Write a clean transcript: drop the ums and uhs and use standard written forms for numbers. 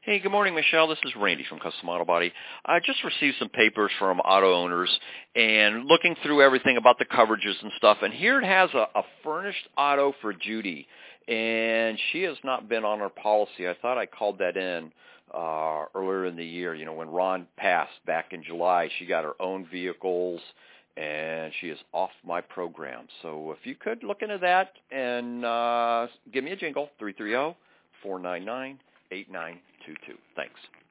Hey, good morning, Michelle. This is Randy from Custom Auto Body. I just received some papers from auto owners and looking through everything about the coverages and stuff, and here it has a furnished auto for Judy, and she has not been on our policy. I thought I called that in earlier in the year, when Ron passed back in July. She got her own vehicles, and she is off my program. So if you could look into that and give me a jingle, 330-499-8922. Thanks.